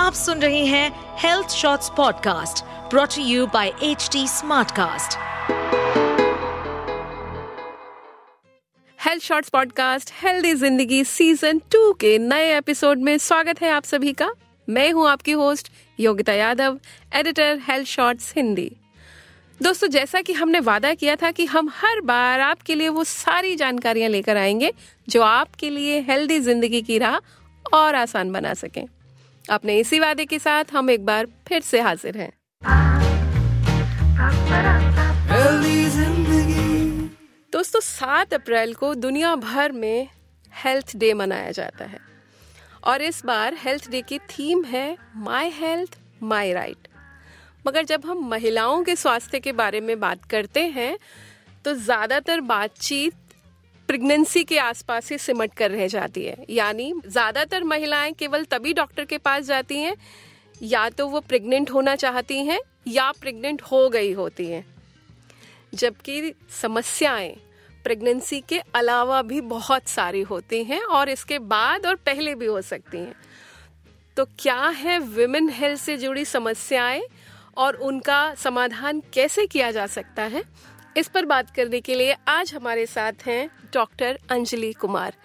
आप सुन रहे हैं health shorts podcast brought to you by HD smartcast. Health shorts podcast healthy जिंदगी सीजन 2 के नए एपिसोड में स्वागत है आप सभी का। मैं हूं आपकी host Yogita Yadav, editor health shorts Hindi. दोस्तों, जैसा कि हमने वादा किया था कि हम हर बार आपके लिए वो सारी जानकारियां लेकर आएंगे जो आपके लिए हेल्दी जिंदगी की राह और आसान बना सकें। अपने इसी वादे के साथ हम एक बार फिर से हाजिर हैं। दोस्तों, 7 अप्रैल को दुनिया भर में हेल्थ डे मनाया जाता है और इस बार हेल्थ डे की थीम है माय हेल्थ माय राइट। मगर जब हम महिलाओं के स्वास्थ्य के बारे में बात करते हैं तो ज़्यादातर बातचीत प्रेगनेंसी के आसपास ही सिमट कर रह जाती है। यानी ज़्यादातर महिलाएं केवल तभी डॉक्टर के पास जाती हैं या तो वो प्रेग्नेंट होना चाहती हैं या प्रेग्नेंट हो गई होती हैं, जबकि समस्याएं प्रेगनेंसी के अलावा भी बहुत सारी होती हैं और इसके बाद और पहले भी हो सकती हैं। तो क्या है विमेन हेल्थ से जुड़ी समस्याएं और उनका समाधान कैसे किया जा सकता है, इस पर बात करने के लिए आज हमारे साथ हैं डॉक्टर अंजलि कुमार।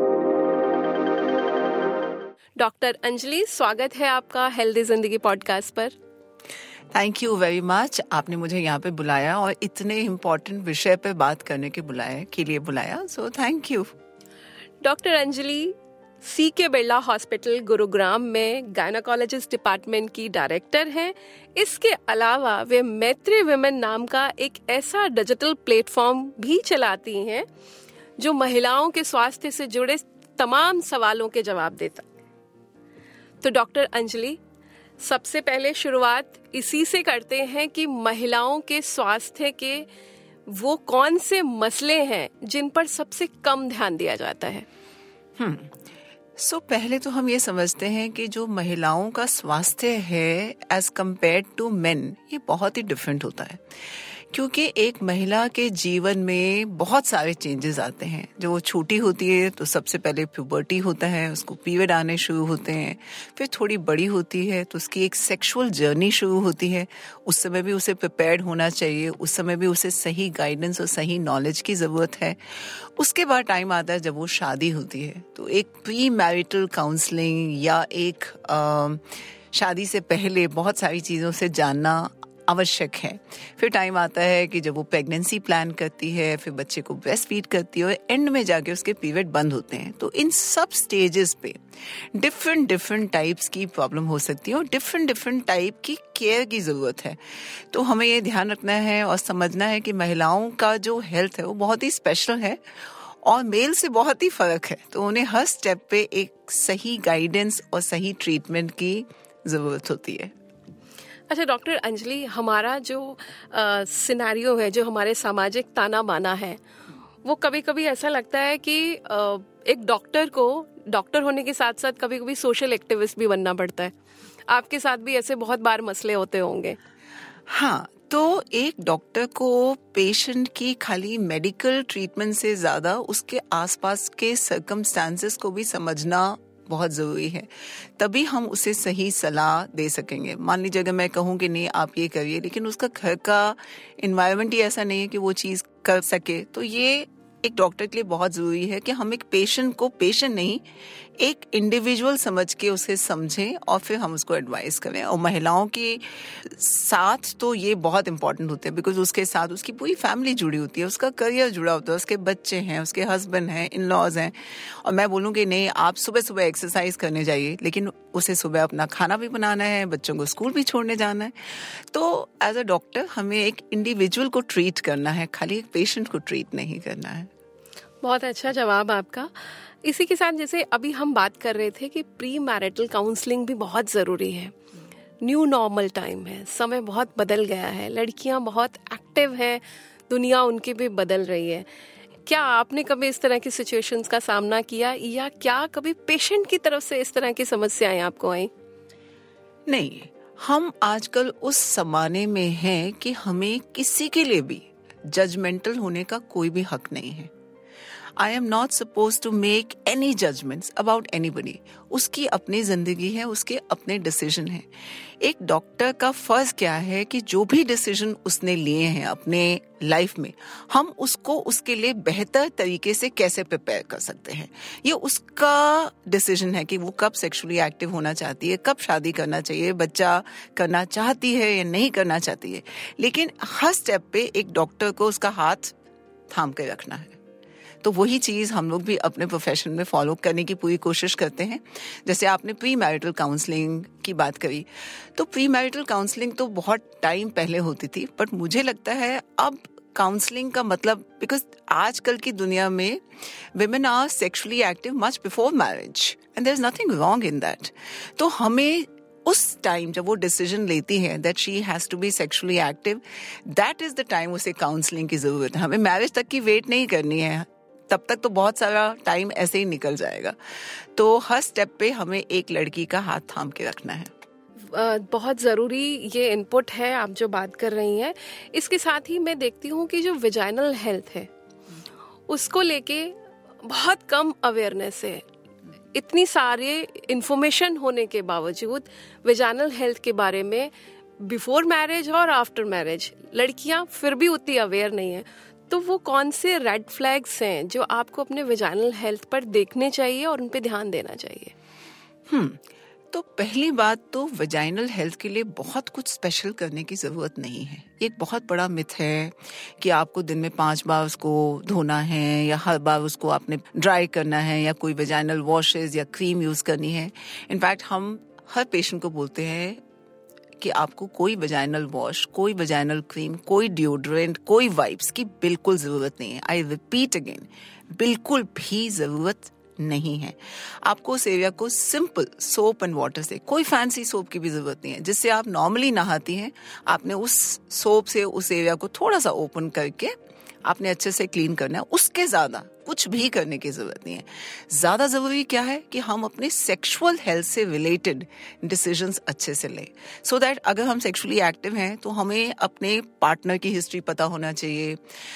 डॉक्टर अंजलि, स्वागत है आपका हेल्दी जिंदगी पॉडकास्ट पर। Thank you very much. आपने मुझे यहाँ पे बुलाया और इतने इम्पोर्टेंट विषय पे बात करने के लिए बुलाया, so thank you. Doctor Anjali CK Birla hospital Gurugram में गायनाकोलॉजिस्ट डिपार्टमेंट की डायरेक्टर हैं। इसके अलावा वे मैत्री विमेन नाम का एक ऐसा डिजिटल प्लेटफॉर्म भी चलाती हैं जो महिलाओं के स्वास्थ्य से जुड़े तमाम सवालों के जवाब देता है। तो डॉक्टर अंजलि, सबसे पहले शुरुआत इसी से करते हैं कि महिलाओं के स्वास्थ्य के वो कौन से मसले हैं जिन पर सबसे कम ध्यान दिया जाता है। पहले तो हम ये समझते हैं कि जो महिलाओं का स्वास्थ्य है एज कम्पेयर टू मेन, ये बहुत ही डिफरेंट होता है, क्योंकि एक महिला के जीवन में बहुत सारे चेंजेस आते हैं। जो वो छोटी होती है तो सबसे पहले प्यूबर्टी होता है, उसको पीरियड आने शुरू होते हैं। फिर थोड़ी बड़ी होती है तो उसकी एक सेक्सुअल जर्नी शुरू होती है। उस समय भी उसे प्रिपेयर्ड होना चाहिए, उस समय भी उसे सही गाइडेंस और सही नॉलेज की ज़रूरत है। उसके बाद टाइम आता है जब वो शादी होती है, तो एक प्री मैरिटल काउंसलिंग या एक शादी से पहले बहुत सारी चीज़ों से जानना आवश्यक है। फिर टाइम आता है कि जब वो प्रेगनेंसी प्लान करती है, फिर बच्चे को ब्रेस्ट फीड करती है और एंड में जाके उसके पीरियड बंद होते हैं। तो इन सब स्टेजेस पे डिफरेंट टाइप्स की प्रॉब्लम हो सकती है और डिफरेंट टाइप की केयर की ज़रूरत है। तो हमें ये ध्यान रखना है और समझना है कि महिलाओं का जो हेल्थ है वो बहुत ही स्पेशल है और मेल से बहुत ही फ़र्क है। तो उन्हें हर स्टेप पे एक सही गाइडेंस और सही ट्रीटमेंट की ज़रूरत होती है। अच्छा डॉक्टर अंजलि, हमारा जो सिनेरियो है, जो हमारे सामाजिक ताना बाना है, वो कभी कभी ऐसा लगता है कि एक डॉक्टर को डॉक्टर होने के साथ साथ कभी कभी सोशल एक्टिविस्ट भी बनना पड़ता है। आपके साथ भी ऐसे बहुत बार मसले होते होंगे। हाँ, तो एक डॉक्टर को पेशेंट की खाली मेडिकल ट्रीटमेंट से ज़्यादा उसके आसपास के सर्कमस्टांसेस को भी समझना बहुत ज़रूरी है, तभी हम उसे सही सलाह दे सकेंगे। मान लीजिए अगर मैं कहूँ कि नहीं आप ये करिए, लेकिन उसका घर का इन्वायरमेंट ही ऐसा नहीं है कि वो चीज़ कर सके, तो ये एक डॉक्टर के लिए बहुत ज़रूरी है कि हम एक पेशेंट को पेशेंट नहीं, एक इंडिविजुअल समझ के उसे समझें और फिर हम उसको एडवाइस करें। और महिलाओं के साथ तो ये बहुत इंपॉर्टेंट होते हैं, बिकॉज उसके साथ उसकी पूरी फैमिली जुड़ी होती है, उसका करियर जुड़ा होता है, उसके बच्चे हैं, उसके हस्बैंड हैं, इन लॉज हैं। और मैं बोलूँ कि नहीं आप सुबह सुबह एक्सरसाइज करने जाइए, लेकिन उसे सुबह अपना खाना भी बनाना है, बच्चों को स्कूल भी छोड़ने जाना है। तो एज अ डॉक्टर हमें एक इंडिविजुअल को ट्रीट करना है, खाली एक पेशेंट को ट्रीट नहीं करना है। बहुत अच्छा जवाब आपका। इसी के साथ जैसे अभी हम बात कर रहे थे कि प्री मैरिटल काउंसलिंग भी बहुत ज़रूरी है। न्यू नॉर्मल टाइम है, समय बहुत बदल गया है, लड़कियां बहुत एक्टिव हैं, दुनिया उनकी भी बदल रही है। क्या आपने कभी इस तरह की सिचुएशंस का सामना किया या क्या कभी पेशेंट की तरफ से इस तरह की समस्याएं आपको आई? नहीं, हम आजकल उस ज़माने में हैं कि हमें किसी के लिए भी जजमेंटल होने का कोई भी हक नहीं है। I am not suppose to make any judgements about anybody. उसकी अपनी जिंदगी है, उसके अपने डिसीजन है. एक डॉक्टर का फर्ज क्या है कि जो भी डिसीजन उसने लिए हैं अपने लाइफ में, हम उसको उसके लिए बेहतर तरीके से कैसे प्रिपेयर कर सकते हैं. ये उसका डिसीजन है कि वो कब सेक्सुअली एक्टिव होना चाहती है, कब शादी करना चाहिए, बच्चा करना चाहती है या नहीं करना चाहती है. लेकिन हर स्टेप पे एक डॉक्टर को उसका हाथ थाम के रखना है. तो वही चीज़ हम लोग भी अपने प्रोफेशन में फॉलो करने की पूरी कोशिश करते हैं. जैसे आपने प्री मैरिटल काउंसलिंग की बात करी, तो प्री मैरिटल काउंसलिंग तो बहुत टाइम पहले होती थी, बट मुझे लगता है अब काउंसलिंग का मतलब, बिकॉज आजकल की दुनिया में women are sexually active much before marriage and there is nothing wrong in that. तो हमें उस टाइम जब वो डिसीजन लेती है that she has to be sexually active, that is the time उसे काउंसलिंग की जरूरत है. हमें मैरिज तक की वेट नहीं करनी है, तब तक तो बहुत सारा टाइम ऐसे ही निकल जाएगा. तो हर स्टेप पे हमें एक लड़की का हाथ थाम के रखना है. बहुत ज़रूरी ये इनपुट है आप जो बात कर रही हैं. इसके साथ ही मैं देखती हूँ कि जो वेजाइनल हेल्थ है उसको लेके बहुत कम अवेयरनेस है. इतनी सारे इन्फॉर्मेशन होने के बावजूद वेजाइनल हेल्थ के बारे में बिफोर मैरिज और आफ्टर मैरिज लड़कियाँ फिर भी उतनी अवेयर नहीं है. तो वो कौन से रेड फ्लैग्स हैं जो आपको अपने वेजाइनल हेल्थ पर देखने चाहिए और उन पे ध्यान देना चाहिए? तो पहली बात तो वेजाइनल हेल्थ के लिए बहुत कुछ स्पेशल करने की ज़रूरत नहीं है. एक बहुत बड़ा मिथ है कि आपको दिन में 5 बार उसको धोना है या हर बार उसको आपने ड्राई करना है या कोई वेजाइनल वॉशेस या क्रीम यूज़ करनी है. इनफैक्ट हम हर पेशेंट को बोलते हैं कि आपको कोई वेजाइनल वॉश, कोई वेजाइनल क्रीम, कोई डिओड्रेंट, कोई वाइप्स की बिल्कुल ज़रूरत नहीं है. आई रिपीट अगेन, बिल्कुल भी ज़रूरत नहीं है. आपको उस एरिया को सिंपल सोप एंड वाटर से, कोई फैंसी सोप की भी जरूरत नहीं है. जिससे आप नॉर्मली नहाती हैं, आपने उस सोप से उस एरिया को थोड़ा सा ओपन करके आपने अच्छे से क्लीन करना है. उसके ज़्यादा कुछ भी करने की ज़रूरत नहीं है. ज़्यादा ज़रूरी क्या है कि हम अपने सेक्सुअल हेल्थ से रिलेटेड डिसीजंस अच्छे से लें, सो दैट अगर हम सेक्सुअली एक्टिव हैं तो हमें अपने पार्टनर की हिस्ट्री पता होना चाहिए.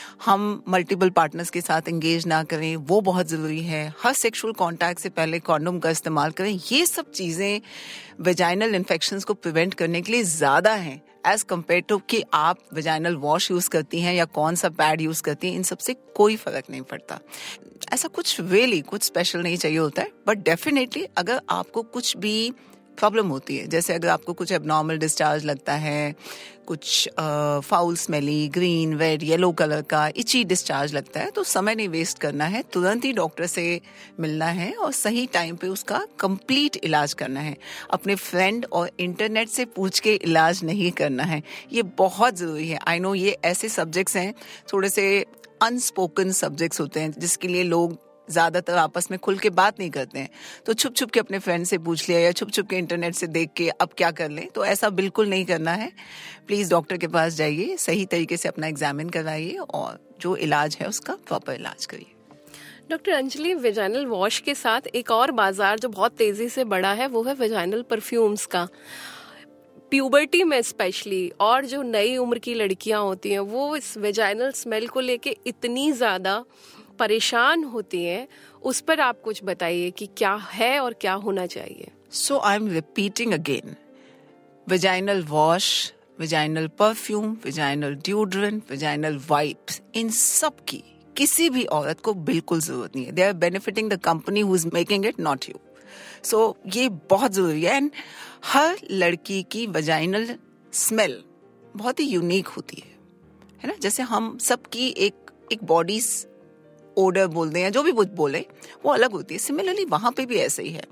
हम मल्टीपल पार्टनर्स के साथ एंगेज ना करें, वो बहुत ज़रूरी है. हर सेक्सुअल कॉन्टैक्ट से पहले कॉन्डोम का इस्तेमाल करें. ये सब चीज़ें वेजाइनल इन्फेक्शंस को प्रिवेंट करने के लिए ज़्यादा हैं एज कम्पेयर टू कि आप वेजाइनल वॉश यूज़ करती हैं या कौन सा पैड यूज़ करती हैं. इन सबसे कोई फर्क नहीं पड़ता. ऐसा कुछ कुछ स्पेशल नहीं चाहिए होता है. बट डेफिनेटली अगर आपको कुछ भी प्रॉब्लम होती है, जैसे अगर आपको कुछ एबनॉर्मल डिस्चार्ज लगता है, कुछ foul smelly, green, red, yellow colour का इची डिस्चार्ज लगता है, तो समय नहीं वेस्ट करना है. तुरंत ही डॉक्टर से मिलना है और सही टाइम पे उसका कंप्लीट इलाज करना है. अपने फ्रेंड और इंटरनेट से पूछ के इलाज नहीं करना है. ये बहुत ज़रूरी है. आई नो ये ऐसे सब्जेक्ट्स हैं, थोड़े से अनस्पोकन सब्जेक्ट्स होते हैं जिसके लिए लोग ज़्यादातर आपस में खुल के बात नहीं करते हैं. तो छुप छुप के अपने फ्रेंड से पूछ लिया या छुप छुप के इंटरनेट से देख के अब क्या कर लें, तो ऐसा बिल्कुल नहीं करना है. प्लीज़ डॉक्टर के पास जाइए, सही तरीके से अपना एग्जामिन करवाइए और जो इलाज है उसका प्रॉपर इलाज करिए. डॉक्टर अंजलि, वेजाइनल वॉश के साथ एक और बाजार जो बहुत तेज़ी से बढ़ा है वो है वेजाइनल परफ्यूम्स का. प्यूबर्टी में स्पेशली, और जो नई उम्र की लड़कियां होती हैं वो इस वेजाइनल स्मेल को लेके इतनी ज़्यादा परेशान होती हैं, उस पर आप कुछ बताइए कि क्या है और क्या होना चाहिए. So I am repeating again, vaginal wash, vaginal perfume, vaginal deodorant, vaginal wipes, इन सब की किसी भी औरत को बिल्कुल जरूरत नहीं है. They are benefiting the company who is making it, not you. So ये बहुत जरूरी है. एंड हर लड़की की वेजाइनल स्मेल बहुत ही यूनिक होती है ना. जैसे हम सबकी एक बॉडी ओडर बोलते हैं, जो भी बोले वो अलग होती है. सिमिलरली वहाँ पे भी ऐसे ही है.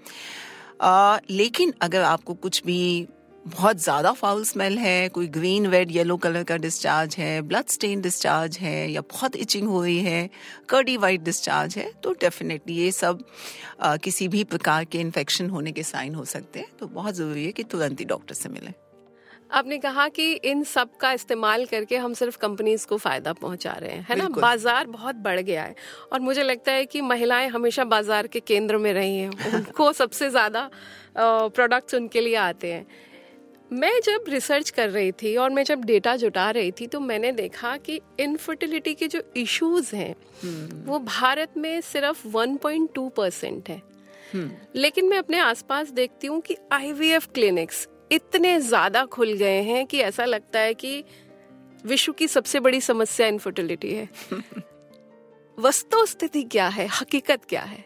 लेकिन अगर आपको कुछ भी बहुत ज़्यादा फाउल स्मेल है, कोई ग्रीन, रेड, येलो कलर का डिस्चार्ज है, ब्लड स्टेन डिस्चार्ज है, या बहुत इचिंग हो रही है, कर्डी वाइट डिस्चार्ज है, तो डेफिनेटली ये सब किसी भी प्रकार के इन्फेक्शन होने के साइन हो सकते हैं. तो बहुत ज़रूरी है कि तुरंत ही डॉक्टर से मिलें. आपने कहा कि इन सब का इस्तेमाल करके हम सिर्फ कंपनीज को फायदा पहुंचा रहे हैं, है ना. बाजार बहुत बढ़ गया है और मुझे लगता है कि महिलाएं हमेशा बाजार के केंद्र में रही हैं. उनको सबसे ज़्यादा प्रोडक्ट्स उनके लिए आते हैं. मैं जब रिसर्च कर रही थी और मैं जब डेटा जुटा रही थी तो मैंने देखा कि इनफर्टिलिटी के जो इश्यूज हैं वो भारत में सिर्फ 1.2% है। लेकिन मैं अपने आसपास देखती हूँ कि IVF क्लिनिक्स इतने ज्यादा खुल गए हैं कि ऐसा लगता है कि विश्व की सबसे बड़ी समस्या इनफर्टिलिटी है। वस्तु स्थिति क्या है, हकीकत क्या है?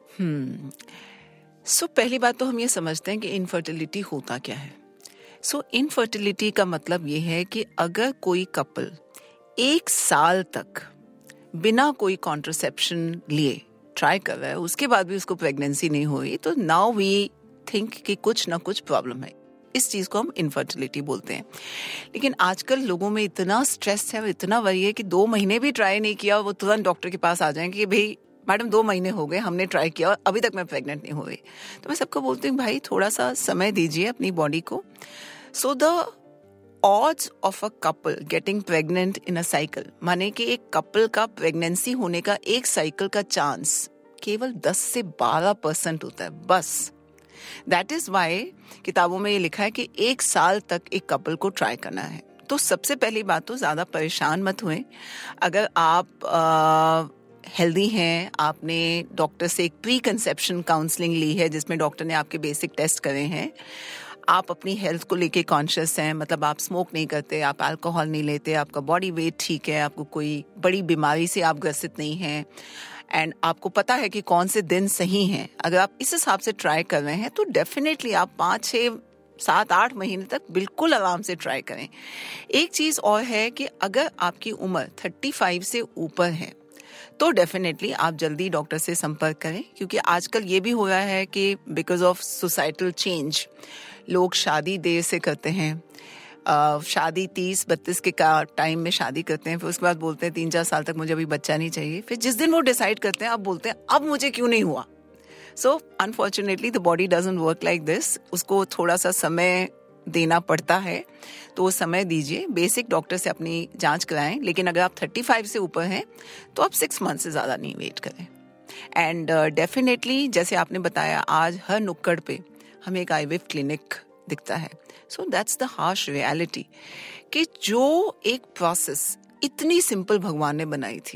पहली बात तो हम ये समझते हैं कि इनफर्टिलिटी होता क्या है। इनफर्टिलिटी का मतलब ये है कि अगर कोई कपल 1 साल तक बिना कोई कॉन्ट्रासेप्शन लिए ट्राई कर रहा है, उसके बाद भी उसको प्रेगनेंसी नहीं हुई, तो नाउ वी थिंक कि कुछ ना कुछ प्रॉब्लम है। इस चीज को हम इनफर्टिलिटी बोलते हैं। लेकिन आजकल लोगों में इतना स्ट्रेस है और इतना वही है कि 2 महीने भी ट्राई नहीं किया वो तुरंत डॉक्टर के पास आ जाएंगे कि भाई मैडम 2 महीने हो गए, हमने ट्राई किया और अभी तक मैं प्रेग्नेंट नहीं हुई। तो मैं सबको बोलती हूँ भाई थोड़ा सा समय दीजिए अपनी बॉडी को। So the odds of a couple getting pregnant in a cycle, माने कि एक कपल का प्रेगनेंसी होने का एक साइकिल का चांस केवल 10 से 12% होता है बस। दैट इज वाई किताबों में ये लिखा है कि 1 साल तक एक कपल को ट्राई करना है। तो सबसे पहली बात तो ज्यादा परेशान मत हुए। अगर आप हेल्दी हैं, आपने डॉक्टर से एक प्री कंसेप्शन काउंसलिंग ली है जिसमें डॉक्टर ने आपके बेसिक टेस्ट करे हैं, आप अपनी हेल्थ को लेके कॉन्शियस हैं, मतलब आप स्मोक नहीं करते, आप अल्कोहल नहीं लेते, आपका बॉडी वेट ठीक है, आपको कोई बड़ी बीमारी से आप ग्रसित नहीं हैं, एंड आपको पता है कि कौन से दिन सही हैं, अगर आप इस हिसाब से ट्राई कर रहे हैं तो डेफिनेटली आप 5, 6, 7, 8 महीने तक बिल्कुल आराम से ट्राई करें। एक चीज और है कि अगर आपकी उम्र 35 से ऊपर है तो डेफिनेटली आप जल्दी डॉक्टर से संपर्क करें, क्योंकि आजकल ये भी हो रहा है कि बिकॉज ऑफ सोसाइटल चेंज लोग शादी देर से करते हैं। शादी 30-32 के टाइम में शादी करते हैं, फिर उसके बाद बोलते हैं 3-4 साल तक मुझे अभी बच्चा नहीं चाहिए। फिर जिस दिन वो डिसाइड करते हैं अब बोलते हैं अब मुझे क्यों नहीं हुआ। So unfortunately the body doesn't work like this. उसको थोड़ा सा समय देना पड़ता है, तो वो समय दीजिए। बेसिक डॉक्टर से अपनी जांच कराएं, लेकिन अगर आप 35 से ऊपर हैं तो आप 6 मंथ से ज़्यादा नहीं वेट करें। एंड डेफिनेटली जैसे आपने बताया आज हर नुक्कड़ पे हमें एक IVF क्लिनिक दिखता है। So that's the harsh reality कि जो एक प्रोसेस इतनी सिंपल भगवान ने बनाई थी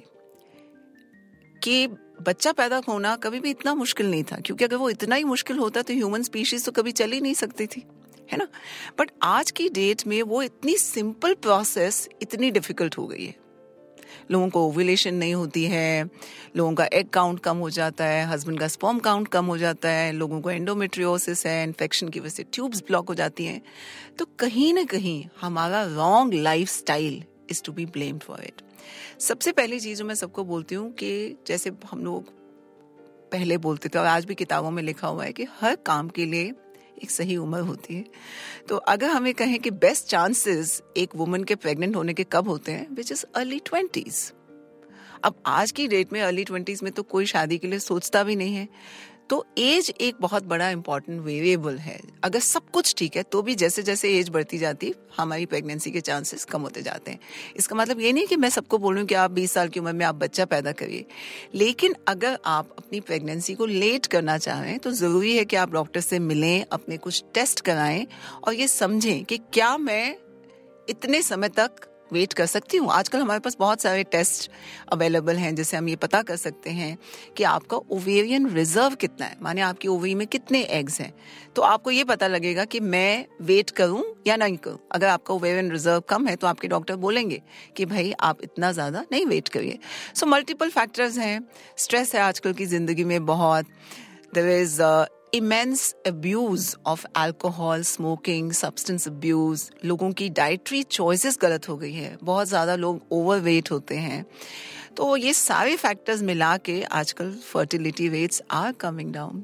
कि बच्चा पैदा होना कभी भी इतना मुश्किल नहीं था, क्योंकि अगर वो इतना ही मुश्किल होता तो ह्यूमन स्पीशीज तो कभी चल ही नहीं सकती थी, है ना। बट आज की डेट में वो इतनी सिंपल प्रोसेस इतनी डिफिकल्ट हो गई है। लोगों को ओव्यूलेशन नहीं होती है, लोगों का एग काउंट कम हो जाता है, हस्बैंड का स्पर्म काउंट कम हो जाता है, लोगों को एंडोमेट्रियोसिस है, इन्फेक्शन की वजह से ट्यूब्स ब्लॉक हो जाती हैं। तो कहीं ना कहीं हमारा wrong lifestyle is to be blamed for it. सबसे पहली चीज मैं सबको बोलती हूँ कि जैसे हम लोग पहले बोलते थे और आज भी किताबों में लिखा हुआ है कि हर काम के लिए एक सही उम्र होती है। तो अगर हमें कहें कि बेस्ट चांसेस एक वुमन के प्रेग्नेंट होने के कब होते हैं, विच इज अर्ली 20s। अब आज की डेट में अर्ली 20s में तो कोई शादी के लिए सोचता भी नहीं है। तो एज एक बहुत बड़ा इंपॉर्टेंट वेरिएबल है। अगर सब कुछ ठीक है तो भी जैसे जैसे एज बढ़ती जाती हमारी प्रेगनेंसी के चांसेस कम होते जाते हैं। इसका मतलब ये नहीं कि मैं सबको बोलूं कि आप 20 साल की उम्र में आप बच्चा पैदा करिए, लेकिन अगर आप अपनी प्रेगनेंसी को लेट करना चाह रहे हैं तो जरूरी है कि आप डॉक्टर से मिलें, अपने कुछ टेस्ट कराएं और ये समझें कि क्या मैं इतने समय तक वेट कर सकती हूँ। आजकल हमारे पास बहुत सारे टेस्ट अवेलेबल हैं जिससे हम ये पता कर सकते हैं कि आपका ओवेरियन रिजर्व कितना है, माने आपकी ओवरी में कितने एग्स हैं। तो आपको ये पता लगेगा कि मैं वेट करूं या नहीं करूं। अगर आपका ओवेरियन रिजर्व कम है तो आपके डॉक्टर बोलेंगे कि भाई आप इतना ज्यादा नहीं वेट करिए। सो मल्टीपल फैक्टर्स हैं। स्ट्रेस है आजकल की जिंदगी में बहुत। There is immense abuse of alcohol, smoking, substance abuse, लोगों की डाइटरी चॉइसेस गलत हो गई है, बहुत ज़्यादा लोग ओवरवेट होते हैं। तो ये सारे फैक्टर्स मिला के आजकल fertility rates are coming down.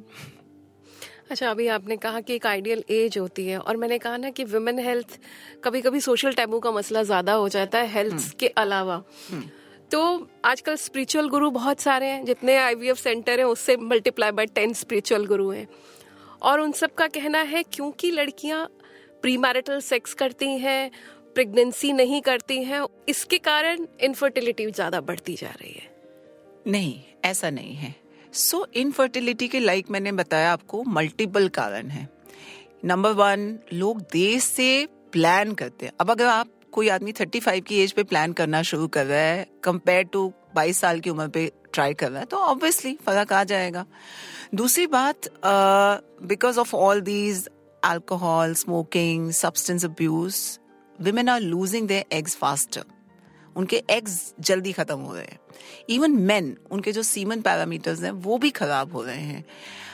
अच्छा, अभी आपने कहा कि एक आइडियल एज होती है और मैंने कहा ना कि वुमेन हेल्थ कभी कभी सोशल टैबू का मसला ज़्यादा हो जाता है हेल्थ के अलावा। तो आजकल स्पिरिचुअल गुरु बहुत सारे हैं, जितने IVF सेंटर हैं उससे मल्टीप्लाई बाय 10 स्पिरिचुअल गुरु हैं, और उन सब का कहना है क्योंकि लड़कियां प्री मैरिटल सेक्स करती हैं, प्रेगनेंसी नहीं करती हैं, इसके कारण इनफर्टिलिटी ज्यादा बढ़ती जा रही है। नहीं, ऐसा नहीं है। इनफर्टिलिटी के लाइक मैंने बताया आपको मल्टीपल कारण हैं। नंबर 1, लोग देर से प्लान करते हैं. अब अगर आप कोई आदमी 35 की एज पे प्लान करना शुरू कर रहा है कंपेयर टू 22 साल की उम्र पे ट्राई कर रहा है, तो ऑब्वियसली फर्क आ जाएगा. दूसरी बात, because of all these alcohol, smoking, substance abuse, women are losing their eggs faster. उनके एग्स जल्दी खत्म हो रहे हैं. इवन मेन, उनके जो सीमन पैरामीटर्स हैं वो भी खराब हो रहे हैं.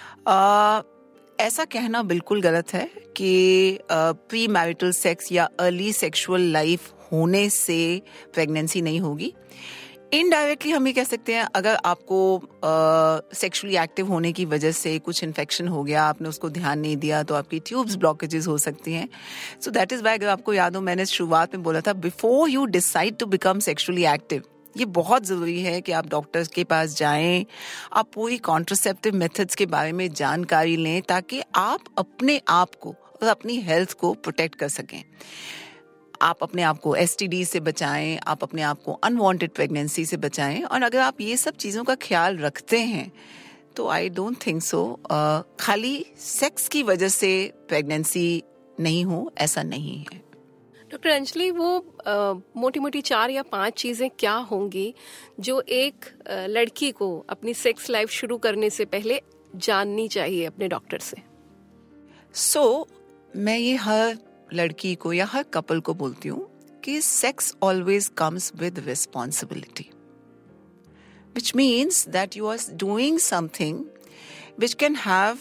ऐसा कहना बिल्कुल गलत है कि प्री मैरिटल सेक्स या अर्ली सेक्सुअल लाइफ होने से प्रेगनेंसी नहीं होगी. इनडायरेक्टली हम ये कह सकते हैं, अगर आपको सेक्सुअली एक्टिव होने की वजह से कुछ इन्फेक्शन हो गया, आपने उसको ध्यान नहीं दिया, तो आपकी ट्यूब्स ब्लॉकेजेस हो सकती हैं. सो दैट इज वाई, अगर आपको याद हो, मैंने शुरुआत में बोला था, before you decide to become sexually active, ये बहुत ज़रूरी है कि आप डॉक्टर्स के पास जाएं, आप पूरी कॉन्ट्रासेप्टिव मेथड्स के बारे में जानकारी लें, ताकि आप अपने आप को और अपनी हेल्थ को प्रोटेक्ट कर सकें. आप अपने आप को STD से बचाएं, आप अपने आप को अनवांटेड प्रेगनेंसी से बचाएं. और अगर आप ये सब चीज़ों का ख्याल रखते हैं तो आई डोंट थिंक सो खाली सेक्स की वजह से प्रेगनेंसी नहीं हो, ऐसा नहीं है. डॉक्टर अंजलि, वो मोटी मोटी 4 या 5 चीज़ें क्या होंगी जो एक लड़की को अपनी सेक्स लाइफ शुरू करने से पहले जाननी चाहिए अपने डॉक्टर से? मैं ये हर लड़की को या हर कपल को बोलती हूँ कि sex always comes with responsibility, which means that you are doing something which can have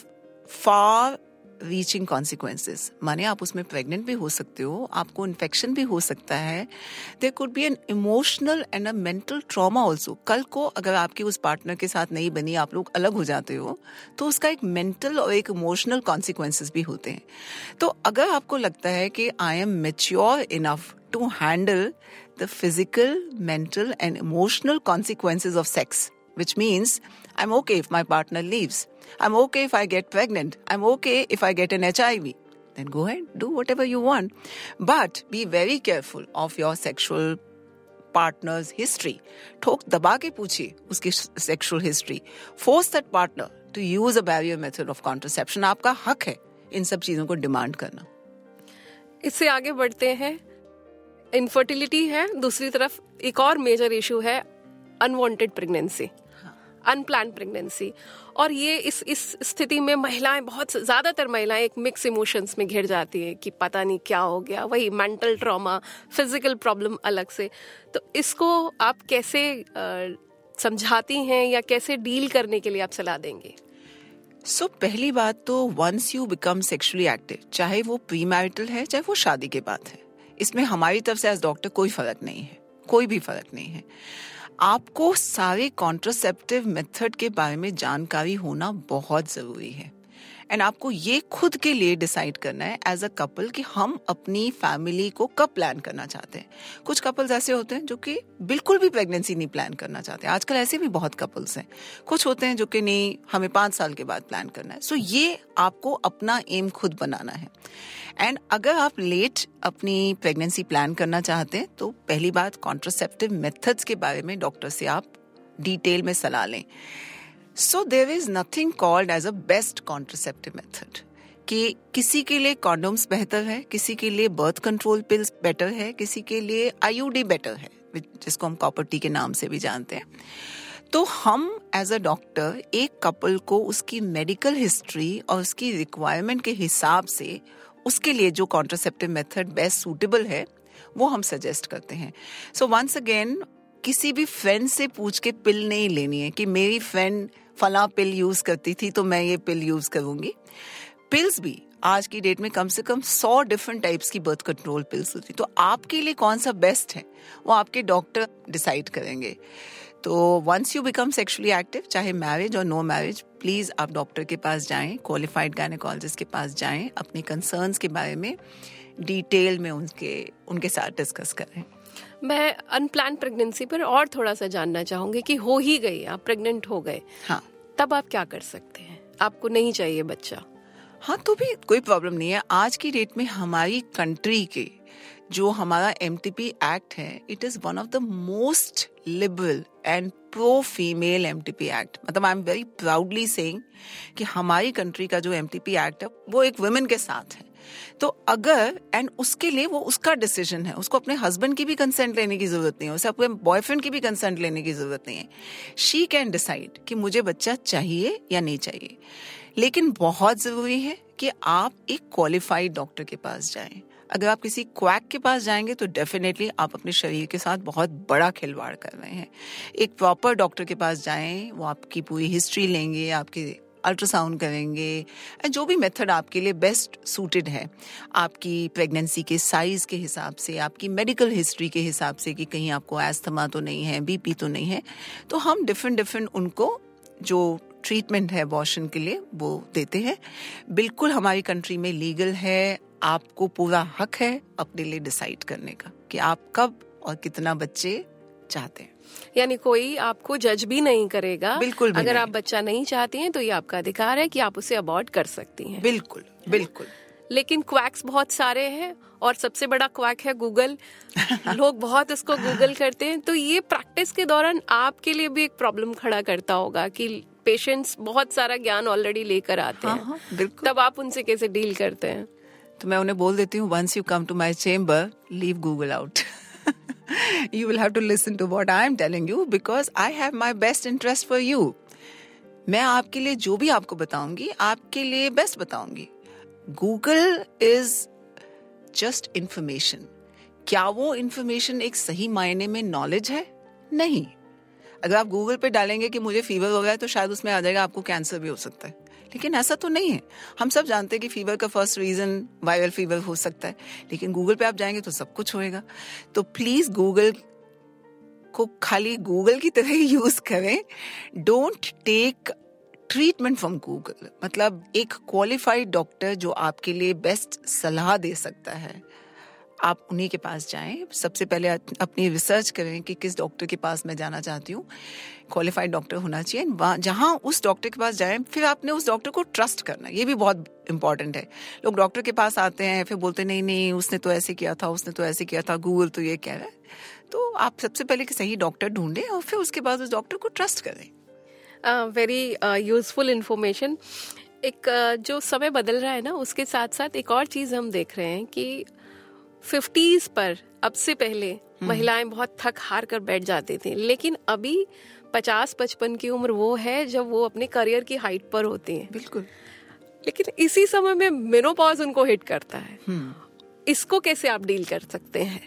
far reaching consequences. माने आप उसमें प्रेग्नेंट भी हो सकते हो, आपको इन्फेक्शन भी हो सकता है, there could be an emotional and a mental trauma also. कल को अगर आपकी उस पार्टनर के साथ नहीं बनी, आप लोग अलग हो जाते हो, तो उसका एक मेंटल और एक इमोशनल कॉन्सिक्वेंसेस भी होते हैं. तो अगर आपको लगता है कि I am mature enough to handle the physical, mental and emotional consequences of sex, which means I'm okay if my partner leaves. I'm okay if I get pregnant. I'm okay if I get an HIV. Then go ahead, do whatever you want. But be very careful of your sexual partner's history. ठोक दबा के पूछिए उसकी sexual history. Force that partner to use a barrier method of contraception. आपका हक है इन सब चीजों को डिमांड करना. इससे आगे बढ़ते हैं. इनफर्टिलिटी है, दूसरी तरफ एक और मेजर इशू है अनवांटेड प्रेगनेंसी, अनप्लान्ड प्रेगनेंसी. और ये इस स्थिति में महिलाएं, बहुत ज्यादातर महिलाएं एक मिक्स इमोशंस में घिर जाती है कि पता नहीं क्या हो गया, वही मेंटल ट्रॉमा, फिजिकल प्रॉब्लम अलग से. तो इसको आप कैसे समझाती हैं या कैसे डील करने के लिए आप सलाह देंगे? पहली बात तो once you become sexually active, चाहे वो प्री मैरिटल है चाहे वो शादी के बाद है, इसमें हमारी तरफ से एज डॉक्टर कोई फर्क नहीं है, कोई भी फर्क नहीं है. आपको सारे कॉन्ट्रासेप्टिव मेथड के बारे में जानकारी होना बहुत जरूरी है. एंड आपको ये खुद के लिए डिसाइड करना है एज अ कपल कि हम अपनी फैमिली को कब प्लान करना चाहते हैं. कुछ कपल्स ऐसे होते हैं जो कि बिल्कुल भी प्रेगनेंसी नहीं प्लान करना चाहते. आजकल ऐसे भी बहुत कपल्स हैं. कुछ होते हैं जो कि नहीं, हमें 5 साल के बाद प्लान करना है. ये आपको अपना एम खुद बनाना है. एंड अगर आप लेट अपनी प्रेगनेंसी प्लान करना चाहते हैं तो पहली बात, कॉन्ट्रासेप्टिव मेथड्स के बारे में डॉक्टर से आप डिटेल में सलाह लें. there is nothing called as a best contraceptive method. कि किसी के लिए कॉन्डोम्स बेहतर है, किसी के लिए बर्थ कंट्रोल पिल्स बेटर है, किसी के लिए IUD बेटर है, जिसको हम कॉपर टी के नाम से भी जानते हैं. तो हम एज अ डॉक्टर एक कपल को उसकी मेडिकल हिस्ट्री और उसकी रिक्वायरमेंट के हिसाब से उसके लिए जो कॉन्ट्रासेप्टिव मेथड बेस्ट सूटेबल है वो हम सजेस्ट करते हैं. वंस अगेन, किसी भी फ्रेंड से पूछ के पिल नहीं लेनी है कि मेरी फ्रेंड फला पिल यूज करती थी तो मैं ये पिल यूज करूंगी. पिल्स भी आज की डेट में कम से कम 100 डिफरेंट टाइप्स की बर्थ कंट्रोल पिल्स होती. तो आपके लिए कौन सा बेस्ट है वो आपके डॉक्टर डिसाइड करेंगे. तो once you become sexually active, चाहे मैरिज और नो मैरिज, प्लीज आप डॉक्टर के पास जाएं, क्वालिफाइड गायनेकोलॉजिस्ट के पास जाएं, अपने कंसर्न्स के बारे में डिटेल में उनके साथ डिस्कस करें. मैं अनप्लान प्रेगनेंसी पर और थोड़ा सा जानना चाहूंगी कि हो ही गई, आप प्रेग्नेंट हो गए, हाँ, तब आप क्या कर सकते हैं? आपको नहीं चाहिए बच्चा, हाँ, तो भी कोई प्रॉब्लम नहीं है. आज की डेट में हमारी कंट्री के जो हमारा MTP एक्ट है, it is one of the most liberal and pro female MTP act. मतलब I am very proudly saying कि हमारी कंट्री का जो MTP एक्ट है वो एक वुमेन के साथ है. तो अगर एंड उसके लिए वो उसका डिसीजन है, उसको अपने हस्बैंड की भी कंसेंट लेने की जरूरत नहीं है, उसे अपने बॉयफ्रेंड की भी कंसेंट लेने की जरूरत नहीं है. शी कैन डिसाइड कि मुझे बच्चा चाहिए या नहीं चाहिए. लेकिन बहुत जरूरी है कि आप एक क्वालिफाइड डॉक्टर के पास जाएं. अगर आप किसी क्वैक के पास जाएंगे तो डेफिनेटली आप अपने शरीर के साथ बहुत बड़ा खिलवाड़ कर रहे हैं. एक प्रॉपर डॉक्टर के पास जाएं, वो आपकी पूरी हिस्ट्री लेंगे, आपके अल्ट्रासाउंड करेंगे, जो भी मेथड आपके लिए बेस्ट सूटेड है, आपकी प्रेगनेंसी के साइज के हिसाब से, आपकी मेडिकल हिस्ट्री के हिसाब से कि कहीं आपको एस्थमा तो नहीं है, BP तो नहीं है, तो हम डिफरेंट उनको जो ट्रीटमेंट है अबॉर्शन के लिए वो देते हैं. बिल्कुल हमारी कंट्री में लीगल है. आपको पूरा हक है अपने लिए डिसाइड करने का कि आप कब और कितना बच्चे चाहते हैं. यानी कोई आपको जज भी नहीं करेगा. बिल्कुल भी अगर नहीं. आप बच्चा नहीं चाहती हैं तो ये आपका अधिकार है कि आप उसे अबॉर्ट कर सकती हैं. बिल्कुल बिल्कुल. लेकिन क्वैक्स बहुत सारे हैं और सबसे बड़ा क्वैक है गूगल. लोग बहुत उसको गूगल करते हैं. तो ये प्रैक्टिस के दौरान आपके लिए भी एक प्रॉब्लम खड़ा करता होगा कि पेशेंट्स बहुत सारा ज्ञान ऑलरेडी लेकर आते हैं. हाँ, बिल्कुल. तब आप उनसे कैसे डील करते हैं? तो मैं उन्हें बोल देती हूँ, once you come to my chamber, leave Google out. You will have to listen to what I am telling you because I have my best interest for you. मैं आपके लिए जो भी आपको बताऊंगी, आपके लिए बेस्ट बताऊंगी. Google is just information. क्या वो information एक सही मायने में नॉलेज है? नहीं. अगर आप गूगल पे डालेंगे कि मुझे फीवर हो गया है तो शायद उसमें आ जाएगा आपको कैंसर भी हो सकता है. लेकिन ऐसा तो नहीं है. हम सब जानते हैं कि फीवर का फर्स्ट रीजन वायरल फीवर हो सकता है, लेकिन गूगल पे आप जाएंगे तो सब कुछ होएगा. तो प्लीज गूगल को खाली गूगल की तरह ही यूज करें. Don't take treatment from Google. मतलब एक क्वालिफाइड डॉक्टर जो आपके लिए बेस्ट सलाह दे सकता है, आप उन्हीं के पास जाएं. सबसे पहले अपनी रिसर्च करें कि किस डॉक्टर के पास मैं जाना चाहती हूँ. क्वालिफाइड डॉक्टर होना चाहिए. जहां उस डॉक्टर के पास जाएं, फिर आपने उस डॉक्टर को ट्रस्ट करना. ये भी बहुत इंपॉर्टेंट है. लोग डॉक्टर के पास आते हैं फिर बोलते नहीं उसने तो ऐसे किया था, उसने तो ऐसे किया था, गूगल तो ये कह रहा है. तो आप सबसे पहले सही डॉक्टर ढूंढें और फिर उसके बाद उस डॉक्टर को ट्रस्ट करें. Very useful information. एक जो समय बदल रहा है ना, उसके साथ साथ एक और चीज हम देख रहे हैं कि 50s पर अब से पहले महिलाएं बहुत थक हार कर बैठ जाती थी, लेकिन अभी 50-55 की उम्र वो है जब वो अपने करियर की हाइट पर होती हैं. बिल्कुल. लेकिन इसी समय में मेनोपॉज उनको हिट करता है. इसको कैसे आप डील कर सकते हैं?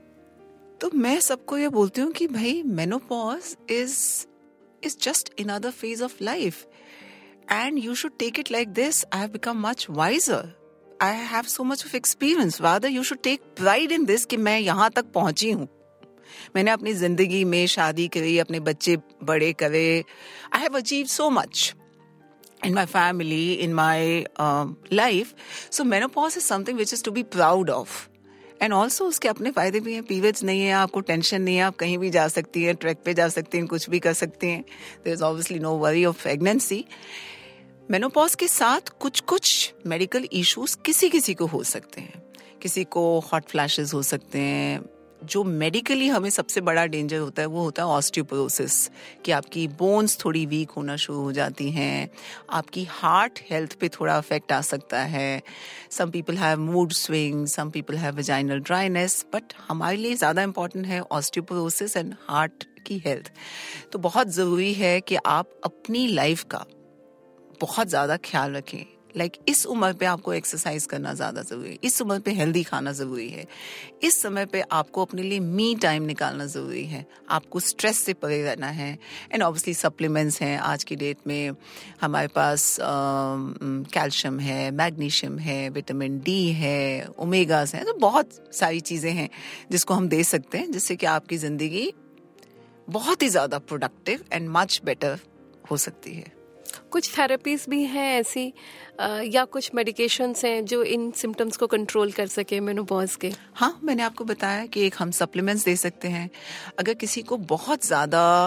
तो मैं सबको ये बोलती हूँ कि भाई menopause is just another phase of life and you should take it like this. I have become much wiser. I have so much of experience. Rather you should take pride in this कि मैं यहाँ तक पहुंची हूँ. मैंने अपनी जिंदगी में शादी करी, अपने बच्चे बड़े करे. I have achieved so much in my family, in my life. So menopause is something which is to be proud of. And also उसके अपने फायदे भी हैं. पीरियड्स नहीं है, आपको टेंशन नहीं है, आप कहीं भी जा सकती हैं, ट्रैक पे जा सकती हैं, कुछ भी कर सकती हैं. There is obviously no worry of pregnancy. Menopause के साथ कुछ मेडिकल इश्यूज किसी को हो सकते हैं. किसी को हॉट फ्लैशेस हो सकते हैं. जो मेडिकली हमें सबसे बड़ा डेंजर होता है वो होता है ऑस्टियोपोरोसिस, कि आपकी बोन्स थोड़ी वीक होना शुरू हो जाती हैं. आपकी हार्ट हेल्थ पे थोड़ा अफेक्ट आ सकता है. Some people have mood swing, some people have vaginal dryness. But हमारे लिए ज़्यादा इंपॉर्टेंट है ऑस्टियोपोरोसिस एंड हार्ट की हेल्थ. तो बहुत ज़रूरी है कि आप अपनी लाइफ का बहुत ज़्यादा ख्याल रखें. इस उम्र पे आपको एक्सरसाइज करना ज़्यादा ज़रूरी है. इस उम्र पे हेल्दी खाना ज़रूरी है. इस समय पे आपको अपने लिए मी टाइम निकालना ज़रूरी है. आपको स्ट्रेस से परे रहना है. एंड ऑब्वियसली सप्लीमेंट्स हैं. आज की डेट में हमारे पास कैल्शियम है, मैग्नीशियम है, विटामिन D है, ओमेगास हैं. तो बहुत सारी चीज़ें हैं जिसको हम दे सकते हैं, जिससे कि आपकी ज़िंदगी बहुत ही ज़्यादा प्रोडक्टिव एंड मच बेटर हो सकती है. कुछ थेरेपीज भी हैं ऐसी या कुछ मेडिकेशंस हैं जो इन सिम्टम्स को कंट्रोल कर सके मेनोपॉज के? हाँ, मैंने आपको बताया कि एक हम सप्लीमेंट्स दे सकते हैं. अगर किसी को बहुत ज़्यादा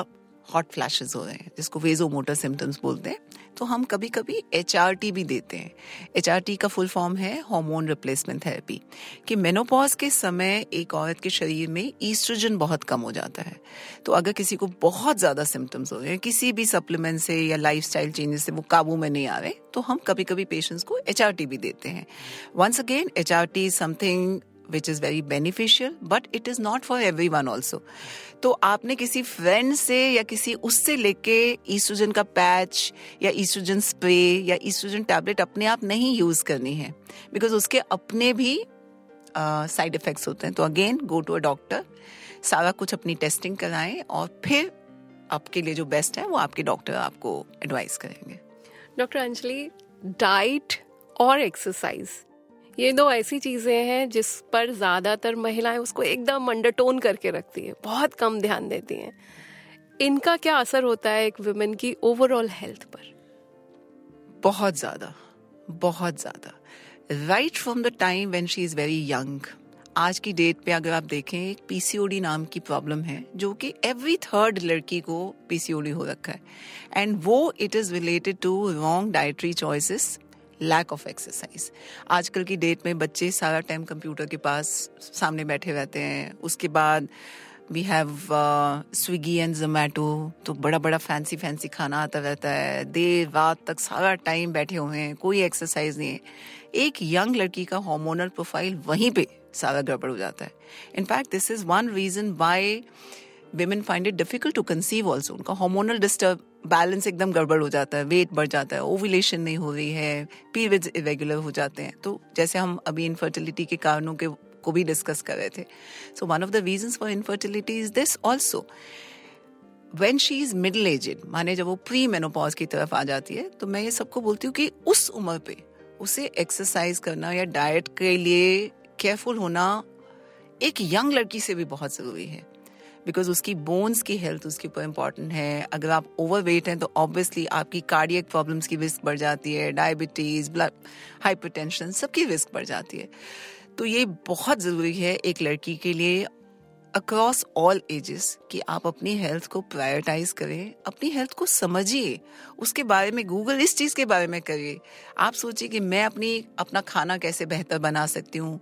हॉट फ्लैशेस हो रहे हैं, जिसको वेजोमोटर सिम्टम्स बोलते हैं, तो हम कभी कभी HRT भी देते हैं. HRT का फुल फॉर्म है हार्मोन रिप्लेसमेंट थेरेपी, कि मेनोपॉज के समय एक औरत के शरीर में ईस्ट्रोजन बहुत कम हो जाता है. तो अगर किसी को बहुत ज़्यादा सिम्टम्स हो रहे हैं, किसी भी सप्लीमेंट से या लाइफस्टाइल चेंजेस से वो काबू में नहीं आ रहे, तो हम कभी कभी पेशेंट्स को HRT भी देते हैं. Once again, HRT is something which is very beneficial, but it is not for everyone also. तो आपने किसी फ्रेंड से या किसी उससे लेके ईस्ट्रोजन का पैच या ईस्ट्रोजन स्प्रे या ईस्ट्रोजन टैबलेट अपने आप नहीं यूज करनी है, बिकॉज उसके अपने भी साइड इफेक्ट्स होते हैं. तो again, go to a doctor, सारा कुछ अपनी टेस्टिंग कराएं और फिर आपके लिए जो बेस्ट है वो आपके डॉक्टर आपको एडवाइस करेंगे. डॉक्टर अंजलि, डाइट और एक्सरसाइज, ये दो ऐसी चीजें हैं जिस पर ज्यादातर महिलाएं उसको एकदम अंडरटोन करके रखती है, बहुत कम ध्यान देती हैं. इनका क्या असर होता है एक वुमेन की ओवरऑल हेल्थ पर? बहुत ज्यादा, बहुत ज्यादा. Right from the time when she is very young. आज की डेट पे अगर आप देखें, एक PCOD नाम की प्रॉब्लम है जो कि एवरी थर्ड लड़की को PCOD हो रखा है, एंड वो it is related to wrong dietary choices, lack of exercise. आजकल की डेट में बच्चे सारा टाइम कंप्यूटर के पास सामने बैठे रहते हैं. उसके बाद we have Swiggy and Zomato, तो बड़ा बड़ा फैंसी खाना आता रहता है. देर रात तक सारा टाइम बैठे हुए हैं, कोई एक्सरसाइज नहीं है. एक यंग लड़की का हार्मोनल प्रोफाइल वहीं पे सारा गड़बड़ हो जाता है. In fact this is one reason why women find it difficult to conceive also. उनका hormonal बैलेंस एकदम गड़बड़ हो जाता है, वेट बढ़ जाता है, ओव्यूलेशन नहीं हो रही है, पीरियड्स इरेगुलर हो जाते हैं. तो जैसे हम अभी इनफर्टिलिटी के कारणों के को भी डिस्कस कर रहे थे, so one of the reasons for infertility is this also. When she is middle aged, माने जब वो प्री मेनोपॉज की तरफ आ जाती है, तो मैं ये सबको बोलती हूँ कि उस उम्र पे उसे एक्सरसाइज करना या डाइट के लिए केयरफुल होना एक यंग लड़की से भी बहुत जरूरी है, बिकॉज उसकी बोन्स की हेल्थ उसके ऊपर इम्पॉर्टेंट है. अगर आप ओवरवेट हैं तो ऑब्वियसली आपकी कार्डियक प्रॉब्लम्स की रिस्क बढ़ जाती है, डायबिटीज, ब्लड हाइपरटेंशन, सबकी रिस्क बढ़ जाती है. तो ये बहुत ज़रूरी है एक लड़की के लिए अक्रॉस ऑल एजेस कि आप अपनी हेल्थ को प्रायोरिटाइज करें, अपनी हेल्थ को समझिए, उसके बारे में गूगल इस चीज़ के बारे में करिए. आप सोचिए कि मैं अपना खाना कैसे बेहतर बना सकती हूँ,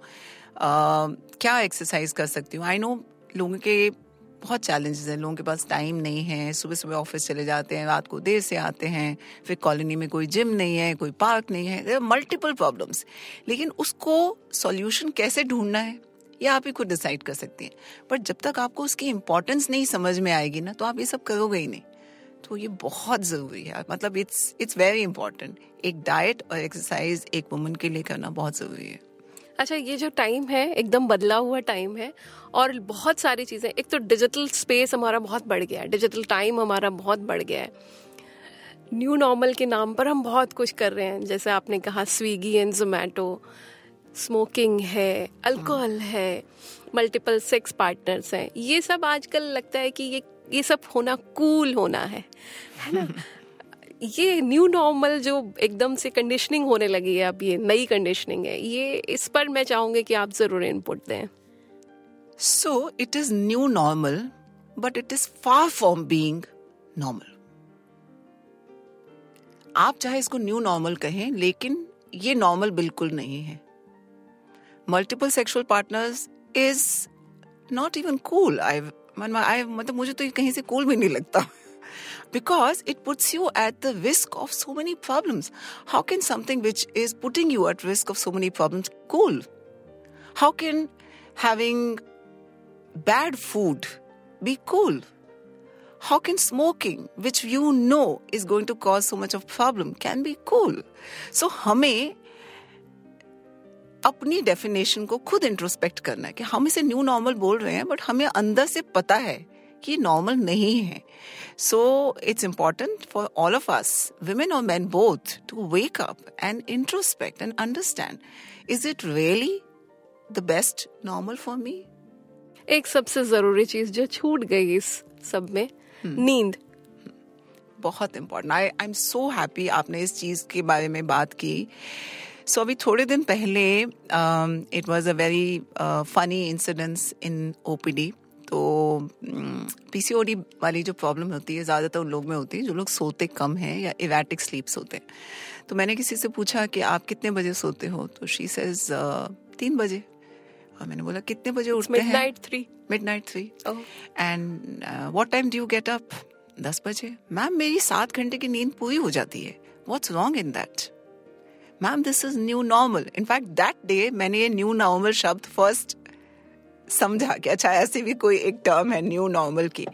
क्या एक्सरसाइज कर सकती हूँ. आई नो लोगों के बहुत चैलेंजेस हैं, लोगों के पास टाइम नहीं है, सुबह सुबह ऑफिस चले जाते हैं, रात को देर से आते हैं, फिर कॉलोनी में कोई जिम नहीं है, कोई पार्क नहीं है, देयर आर मल्टीपल प्रॉब्लम्स. लेकिन उसको सॉल्यूशन कैसे ढूंढना है ये आप ही खुद डिसाइड कर सकती हैं. बट जब तक आपको उसकी इम्पोर्टेंस नहीं समझ में आएगी ना, तो आप ये सब करोगे ही नहीं. तो ये बहुत ज़रूरी है, मतलब इट्स वेरी इंपॉर्टेंट. एक डाइट और एक्सरसाइज एक वुमन के लिए करना बहुत ज़रूरी है. अच्छा, ये जो टाइम है एकदम बदला हुआ टाइम है और बहुत सारी चीज़ें, एक तो डिजिटल स्पेस हमारा बहुत बढ़ गया है, डिजिटल टाइम हमारा बहुत बढ़ गया है. न्यू नॉर्मल के नाम पर हम बहुत कुछ कर रहे हैं, जैसे आपने कहा स्विगी एंड जोमेटो, स्मोकिंग है, अल्कोहल है, मल्टीपल सेक्स पार्टनर्स हैं. ये सब आजकल लगता है कि ये सब होना कूल होना है ना. ये न्यू नॉर्मल जो एकदम से कंडीशनिंग होने लगी है, अब ये नई कंडीशनिंग है, ये इस पर मैं चाहूंगी कि आप जरूर इनपुट दें. So it is new normal, but it is far from being normal. आप चाहे इसको न्यू नॉर्मल कहें, लेकिन ये नॉर्मल बिल्कुल नहीं है. Multiple sexual partners is not even cool. मतलब मुझे तो कहीं से कूल भी नहीं लगता. Because it puts you at the risk of so many problems. How can something which is putting you at risk of so many problems cool? How can having bad food be cool? How can smoking, which you know is going to cause so much of problem, can be cool? So हमें अपनी definition को खुद introspect करना है कि हम इसे new normal बोल रहे हैं, बट हमें अंदर से पता है कि नॉर्मल नहीं है. So it's important for all of us, women or men both, to wake up and introspect and understand, is it really the best normal for me? एक सबसे जरूरी चीज जो छूट गई इस सब में, नींद. बहुत important. I am so happy आपने इस चीज के बारे में बात की. सो अभी थोड़े दिन पहले it was a very funny incidence in OPD. तो PCOD वाली जो प्रॉब्लम होती है ज़्यादातर उन लोग में होती है जो लोग सोते कम हैं या इवेटिक स्लीप्स होते हैं. तो मैंने किसी से पूछा कि आप कितने बजे सोते हो, तो शी सेज 3 बजे. और मैंने बोला कितने बजे उठते हैं? Midnight 3. And what time do you get up? 10 बजे. मैम मेरी 7 घंटे की नींद पूरी हो जाती है. What's wrong in that? Ma'am this is new normal. In fact that day मैंने ये न्यू नॉर्मल शब्द फर्स्ट समझा कि अच्छा ऐसे भी कोई एक टर्म है न्यू नॉर्मल की.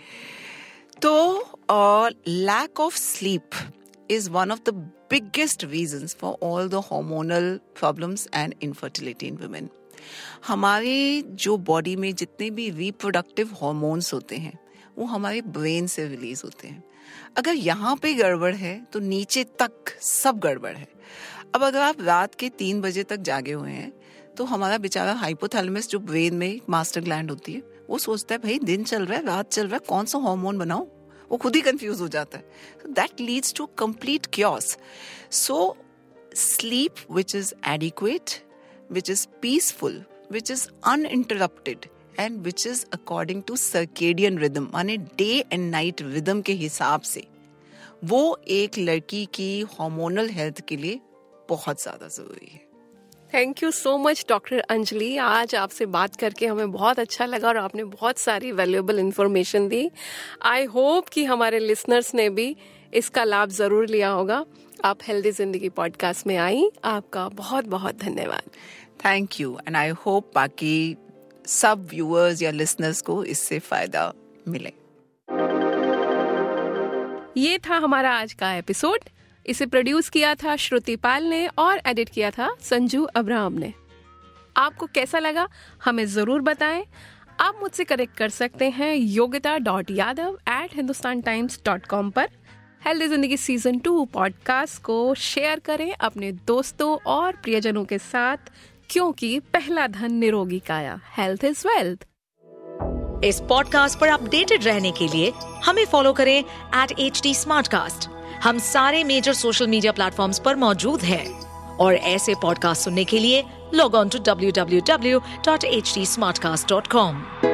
तो lack of sleep is one of the biggest reasons for all the hormonal problems and infertility in women. हमारे जो बॉडी में जितने भी रिप्रोडक्टिव हार्मोन्स होते हैं वो हमारे ब्रेन से रिलीज होते हैं. अगर यहाँ पे गड़बड़ है तो नीचे तक सब गड़बड़ है. अब अगर आप रात के 3 बजे तक जागे हुए हैं तो हमारा बेचारा हाइपोथैलेमस जो ब्रेन में मास्टर ग्लैंड होती है वो सोचता है भाई दिन चल रहा है, रात चल रहा है, कौन सा हार्मोन बनाओ. वो खुद ही कंफ्यूज हो जाता है. That leads to complete chaos. So sleep which is adequate, which is peaceful, which is uninterrupted and which is according to circadian rhythm, माने डे एंड नाइट रिदम के हिसाब से, वो एक लड़की की हार्मोनल हेल्थ के लिए बहुत ज्यादा जरूरी है. Thank you so much doctor Anjali. आज आपसे बात करके हमें बहुत अच्छा लगा और आपने बहुत सारी वैल्यूएबल इंफॉर्मेशन दी. आई होप कि हमारे लिसनर्स ने भी इसका लाभ जरूर लिया होगा. आप हेल्दी जिंदगी पॉडकास्ट में आई, आपका बहुत बहुत धन्यवाद. Thank you. And I hope बाकी सब व्यूअर्स या लिसनर्स को इससे फायदा मिले. ये था हमारा आज का एपिसोड. इसे प्रोड्यूस किया था श्रुति पाल ने और एडिट किया था संजू अब्राहम ने. आपको कैसा लगा हमें जरूर बताएं. आप मुझसे कनेक्ट कर सकते हैं yogita.yadav@hindustantimes.com पर. हेल्दी जिंदगी सीजन 2 पॉडकास्ट को शेयर करें अपने दोस्तों और प्रियजनों के साथ, क्योंकि पहला धन निरोगी काया. Health is wealth. इस पॉडकास्ट पर अपडेटेड रहने के लिए हमें फॉलो करें @HT Smartcast. हम सारे मेजर सोशल मीडिया प्लेटफॉर्म्स पर मौजूद हैं. और ऐसे पॉडकास्ट सुनने के लिए लॉग ऑन टू www.htsmartcast.com.